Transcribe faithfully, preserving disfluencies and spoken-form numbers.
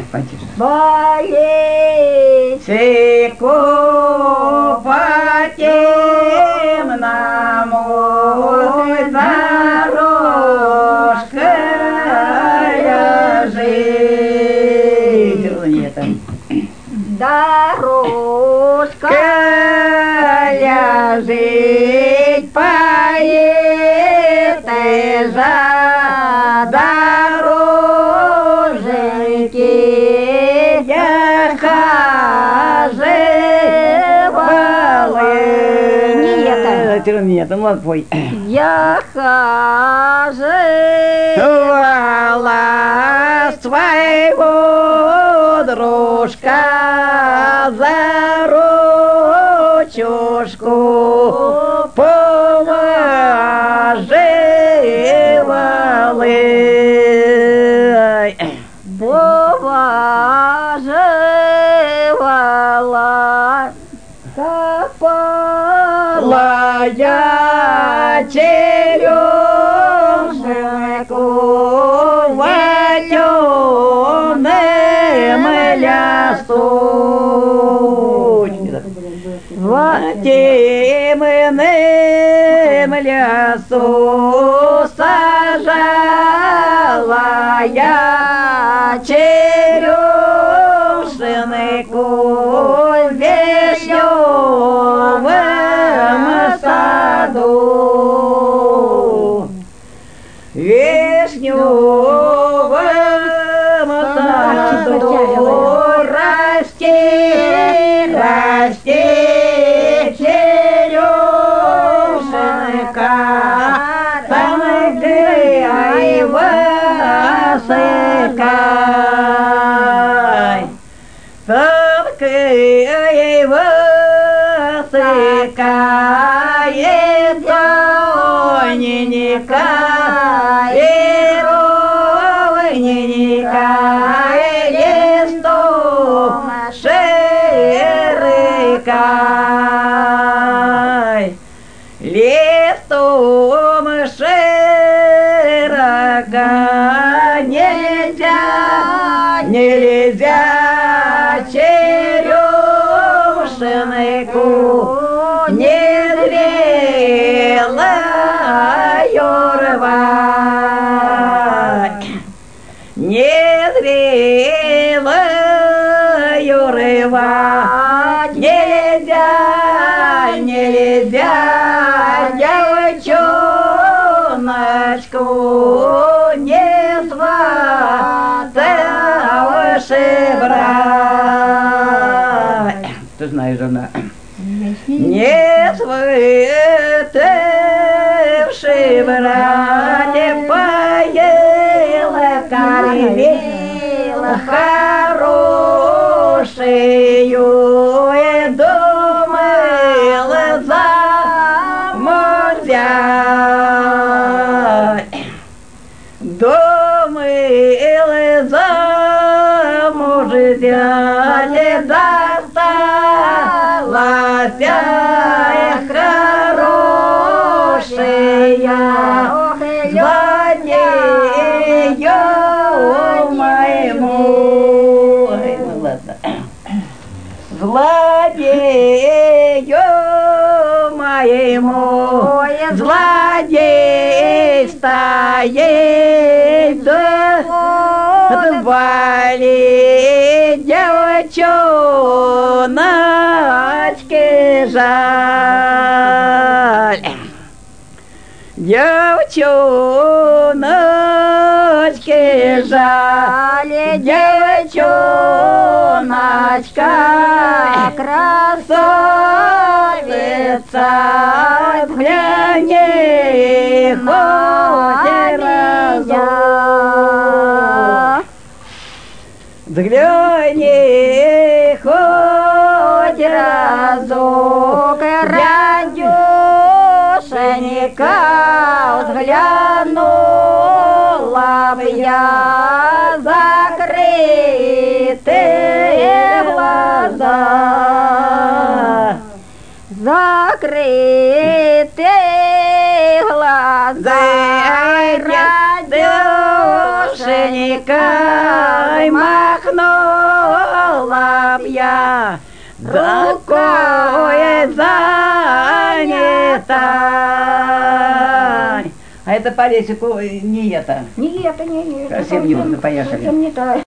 потише. Болеть Секу по темному дорожка лежит. Нет. дорожка Лежит по этой же дороженьке я хаживала. Не это. Нет, ну ладно, пой. Я хаживала своего дружка за ручушку положила. Положила, копала я черемшенку в темном лесу. В темном лесу сажала я черемшенку в вишневом саду. Вишневом саду расти, расти черемшенка, там где и высыкай, там где и высыкает тоненька. Листом широко нельзя, нельзя черемшенку незрелою рвать, незрелою рвать нельзя, нельзя девчоночку не сватавши брать. Ты знаешь, жена. Не сватавши брать, поела кормила хорошую и думала замуж взять. Думала замуж взять, досталась хорошая злодею моему. Ой, ну ладно. Злодею моему, злодей стоит звали девчоночки жаль. Девчоночки жаль, девчоночка красавица, взгляни хоть разок, взгляни хоть разок, радюшенька, взглянула б я закрытые глаза, закрытые глаза, радюшенька, Ой, махнула б я рукой занята. А это по лесику не это. Не это, не, не. Совсем не нужно, поехали. Совсем не то.